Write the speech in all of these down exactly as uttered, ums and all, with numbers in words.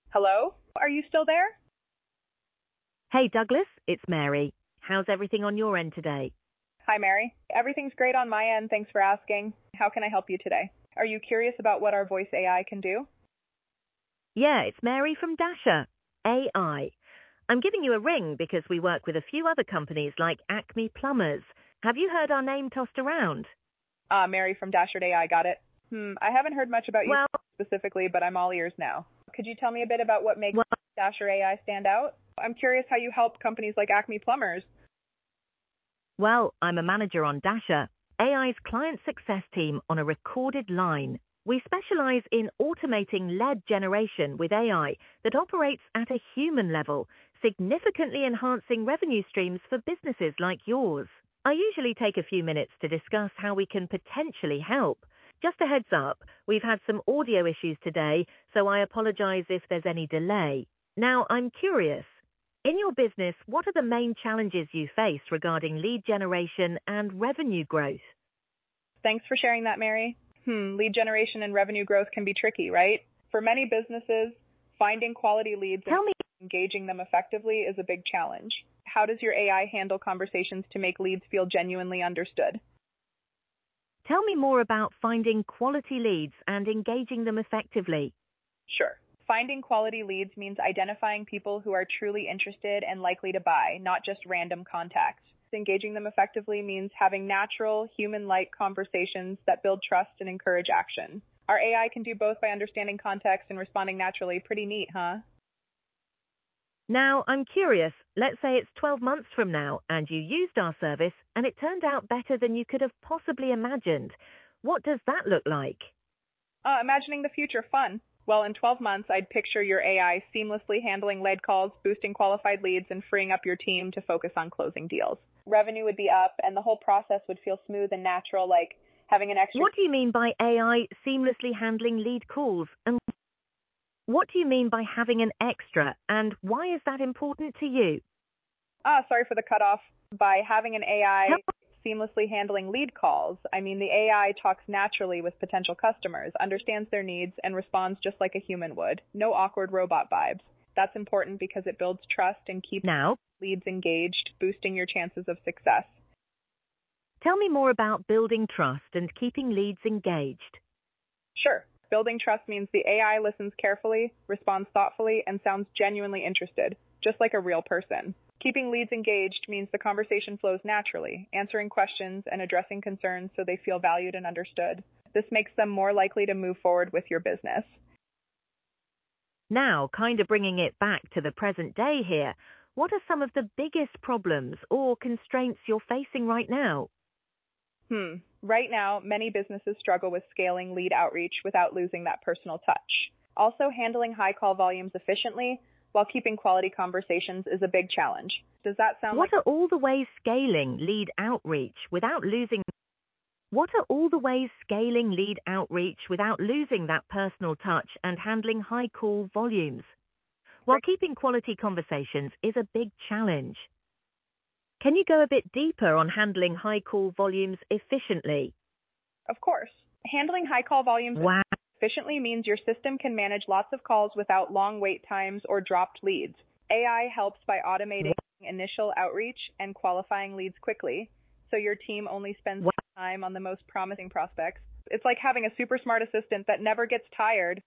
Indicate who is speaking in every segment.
Speaker 1: Hello? Are you still there?
Speaker 2: Hey Douglas, it's Mary. How's everything on your end today?
Speaker 1: Hi, Mary. Everything's great on my end. Thanks for asking. How can I help you today? Are you curious about what our voice A I can do?
Speaker 2: Yeah, it's Mary from Dasher A I. I'm giving you a ring because we work with a few other companies like Acme Plumbers. Have you heard our name tossed around?
Speaker 1: Ah, Mary from Dasher A I, got it. Hmm, I haven't heard much about you
Speaker 2: Well,
Speaker 1: specifically, but I'm all ears now. Could you tell me a bit about what makes
Speaker 2: well,
Speaker 1: Dasher A I stand out? I'm curious how you help companies like Acme Plumbers.
Speaker 2: well, I'm a manager on Dasher, A I's client success team on a recorded line. We specialize in automating lead generation with A I that operates at a human level, significantly enhancing revenue streams for businesses like yours. I usually take a few minutes to discuss how we can potentially help. Just a heads up, we've had some audio issues today, so I apologize if there's any delay. Now, I'm curious. In your business, what are the main challenges you face regarding lead generation and revenue growth?
Speaker 1: Thanks for sharing that, Mary. Hmm, lead generation and revenue growth can be tricky, right? For many businesses, finding quality leads and
Speaker 2: Tell me,
Speaker 1: engaging them effectively is a big challenge. How does your A I handle conversations to make leads feel genuinely understood?
Speaker 2: tell me more about finding quality leads and engaging them effectively.
Speaker 1: Sure. Finding quality leads means identifying people who are truly interested and likely to buy, not just random contacts. Engaging them effectively means having natural, human-like conversations that build trust and encourage action. Our A I can do both by understanding context and responding naturally. Pretty neat, huh?
Speaker 2: Now, I'm curious, let's say it's twelve months from now and you used our service and it turned out better than you could have possibly imagined. What does that look like?
Speaker 1: Uh, imagining the future, fun. Well, in twelve months, I'd picture your A I seamlessly handling lead calls, boosting qualified leads, and freeing up your team to focus on closing deals. Revenue would be up, and the whole process would feel smooth and natural, like having an extra.
Speaker 2: What do you mean by A I seamlessly handling lead calls? And what do you mean by having an extra? And why is that important to you?
Speaker 1: Ah, sorry for the cutoff. By having an A I
Speaker 2: Help.
Speaker 1: seamlessly handling lead calls, I mean the A I talks naturally with potential customers, understands their needs, and responds just like a human would. No awkward robot vibes. That's important because it builds trust and keeps
Speaker 2: Now,
Speaker 1: leads engaged, boosting your chances of success.
Speaker 2: tell me more about building trust and keeping leads engaged.
Speaker 1: Sure. Building trust means the A I listens carefully, responds thoughtfully, and sounds genuinely interested, just like a real person. Keeping leads engaged means the conversation flows naturally, answering questions and addressing concerns so they feel valued and understood. This makes them more likely to move forward with your business.
Speaker 2: Now, kind of bringing it back to the present day here, what are some of the biggest problems or constraints you're facing right now?
Speaker 1: Hmm. Right now, many businesses struggle with scaling lead outreach without losing that personal touch. Also, handling high call volumes efficiently while keeping quality conversations is a big challenge. Does that sound like
Speaker 2: What are all the ways scaling lead outreach without losing What are all the ways scaling lead outreach without losing that personal touch and handling high call volumes? While keeping quality conversations is a big challenge. Can you go a bit deeper on handling high call volumes efficiently?
Speaker 1: Of course. Handling high call volumes
Speaker 2: Wow.
Speaker 1: efficiently means your system can manage lots of calls without long wait times or dropped leads. A I helps by automating initial outreach and qualifying leads quickly, so your team only spends
Speaker 2: Wow.
Speaker 1: time on the most promising prospects. It's like having a super smart assistant that never gets tired.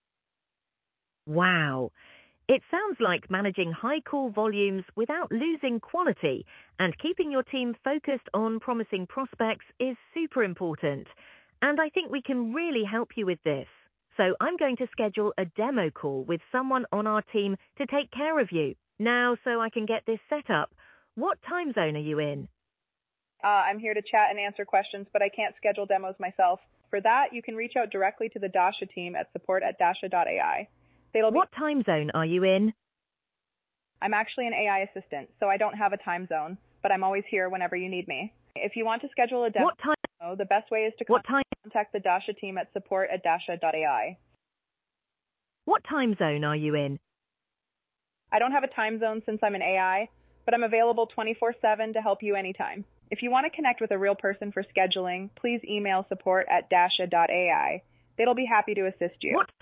Speaker 2: Wow. It sounds like managing high call volumes without losing quality and keeping your team focused on promising prospects is super important. And I think we can really help you with this. So I'm going to schedule a demo call with someone on our team to take care of you. Now, so I can get this set up, what time zone are you in?
Speaker 1: Uh, I'm here to chat and answer questions, but I can't schedule demos myself. For that, you can reach out directly to the Dasha team at support at dasha dot A I. They'll be
Speaker 2: What time zone are you in?
Speaker 1: I'm actually an A I assistant, so I don't have a time zone, but I'm always here whenever you need me. If you want to schedule a demo,
Speaker 2: What time?
Speaker 1: the best way is to
Speaker 2: What time?
Speaker 1: contact the Dasha team at support at dasha dot A I.
Speaker 2: What time zone are you in?
Speaker 1: I don't have a time zone since I'm an A I, but I'm available twenty-four seven to help you anytime. If you want to connect with a real person for scheduling, please email support at dasha dot A I. They'll be happy to assist you.
Speaker 2: What